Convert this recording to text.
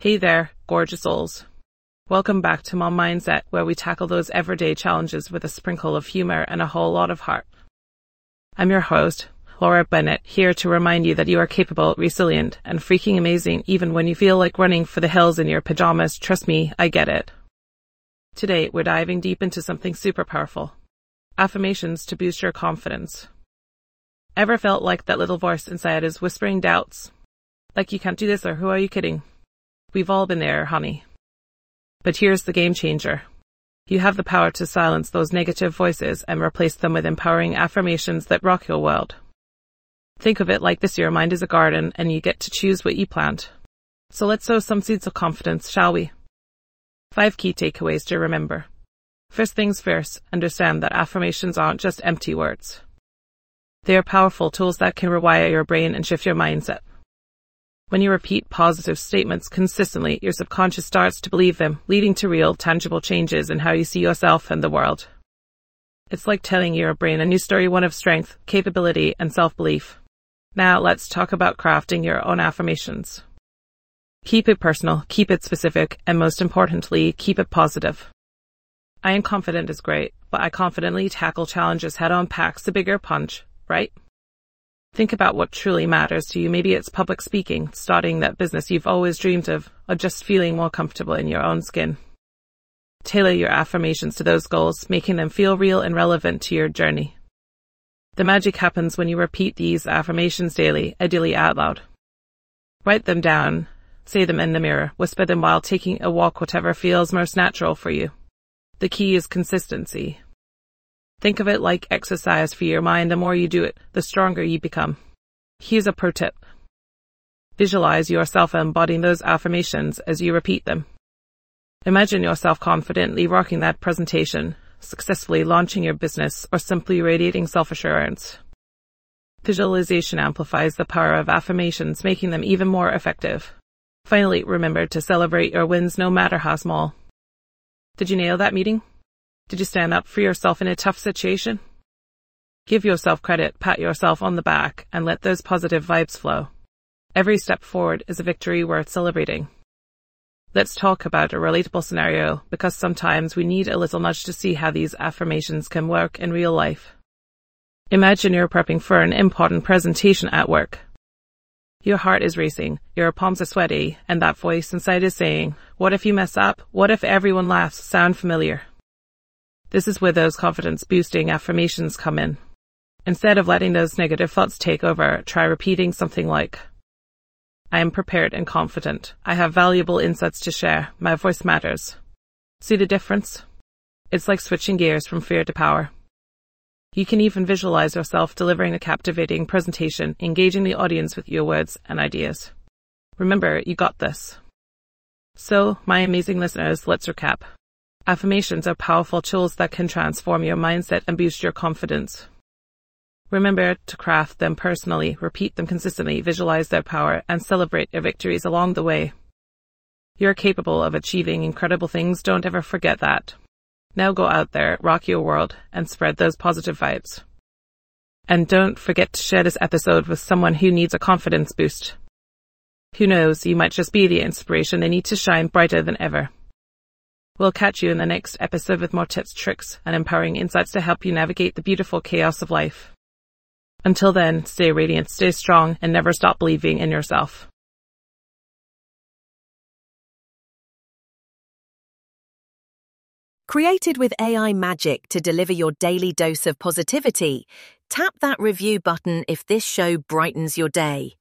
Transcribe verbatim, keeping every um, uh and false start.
Hey there, gorgeous souls. Welcome back to Mom Mindset, where we tackle those everyday challenges with a sprinkle of humor and a whole lot of heart. I'm your host, Laura Bennett, here to remind you that you are capable, resilient, and freaking amazing even when you feel like running for the hills in your pajamas. Trust me, I get it. Today, we're diving deep into something super powerful. Affirmations to boost your confidence. Ever felt like that little voice inside is whispering doubts? Like you can't do this, or who are you kidding? We've all been there, honey. But here's the game changer. You have the power to silence those negative voices and replace them with empowering affirmations that rock your world. Think of it like this: your mind is a garden and you get to choose what you plant. So let's sow some seeds of confidence, shall we? Five key takeaways to remember. First things first, understand that affirmations aren't just empty words. They are powerful tools that can rewire your brain and shift your mindset. When you repeat positive statements consistently, your subconscious starts to believe them, leading to real, tangible changes in how you see yourself and the world. It's like telling your brain a new story, one of strength, capability, and self-belief. Now let's talk about crafting your own affirmations. Keep it personal, keep it specific, and most importantly, keep it positive. I am confident is great, but I confidently tackle challenges head-on packs a bigger punch, right? Think about what truly matters to you. Maybe it's public speaking, starting that business you've always dreamed of, or just feeling more comfortable in your own skin. Tailor your affirmations to those goals, making them feel real and relevant to your journey. The magic happens when you repeat these affirmations daily, ideally out loud. Write them down, say them in the mirror, whisper them while taking a walk, whatever feels most natural for you. The key is consistency. Think of it like exercise for your mind. The more you do it, the stronger you become. Here's a pro tip. Visualize yourself embodying those affirmations as you repeat them. Imagine yourself confidently rocking that presentation, successfully launching your business, or simply radiating self-assurance. Visualization amplifies the power of affirmations, making them even more effective. Finally, remember to celebrate your wins no matter how small. Did you nail that meeting? Did you stand up for yourself in a tough situation? Give yourself credit, pat yourself on the back, and let those positive vibes flow. Every step forward is a victory worth celebrating. Let's talk about a relatable scenario, because sometimes we need a little nudge to see how these affirmations can work in real life. Imagine you're prepping for an important presentation at work. Your heart is racing, your palms are sweaty, and that voice inside is saying, "What if you mess up? What if everyone laughs?" Sound familiar? This is where those confidence-boosting affirmations come in. Instead of letting those negative thoughts take over, try repeating something like, "I am prepared and confident. I have valuable insights to share. My voice matters." See the difference? It's like switching gears from fear to power. You can even visualize yourself delivering a captivating presentation, engaging the audience with your words and ideas. Remember, you got this. So, my amazing listeners, let's recap. Affirmations are powerful tools that can transform your mindset and boost your confidence. Remember to craft them personally, repeat them consistently, visualize their power, and celebrate your victories along the way. You're capable of achieving incredible things. Don't ever forget that. Now go out there, rock your world, and spread those positive vibes. And don't forget to share this episode with someone who needs a confidence boost. Who knows, you might just be the inspiration they need to shine brighter than ever. We'll catch you in the next episode with more tips, tricks, and empowering insights to help you navigate the beautiful chaos of life. Until then, stay radiant, stay strong, and never stop believing in yourself. Created with A I magic to deliver your daily dose of positivity, tap that review button if this show brightens your day.